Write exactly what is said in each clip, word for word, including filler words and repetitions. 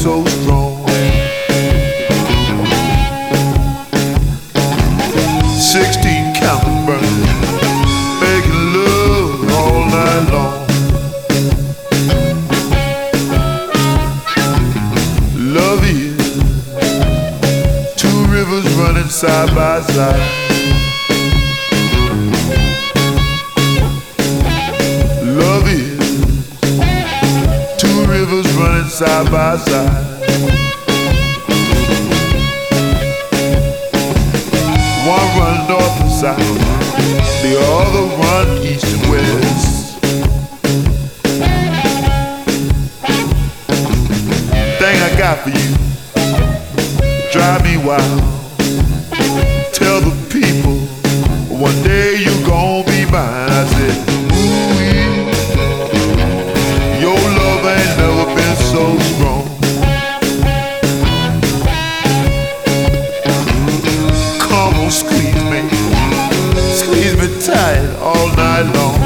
so strong. Sixteen candles burning, making love all night long. Love is two rivers running side by side. Love is two rivers running side by side. One run north and south, the other run east and west. Thing I got for you, drive me wild. Tell the people one day you gon' be mine. I said, ooh-wee, your love ain't never been so strong. Come on, squeeze me, squeeze me tight all night long.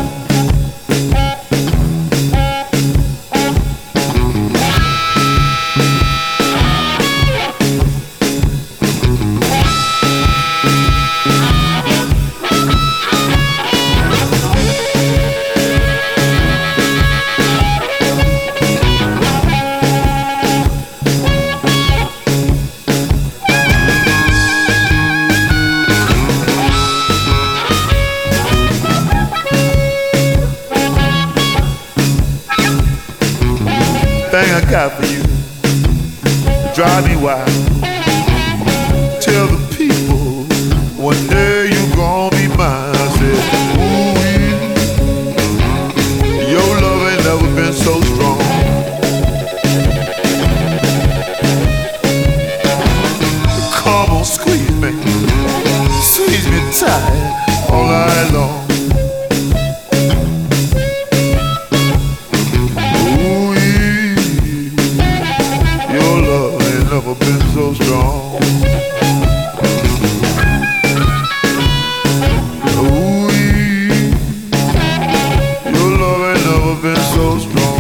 Thing I got for you, drive me wild. Tell the people one day you gon' be mine. I said, ooh-wee, your love ain't never been so strong. Come on, squeeze me, squeeze me tight all night long. Never been so strong. Ooh, your love ain't never been so strong.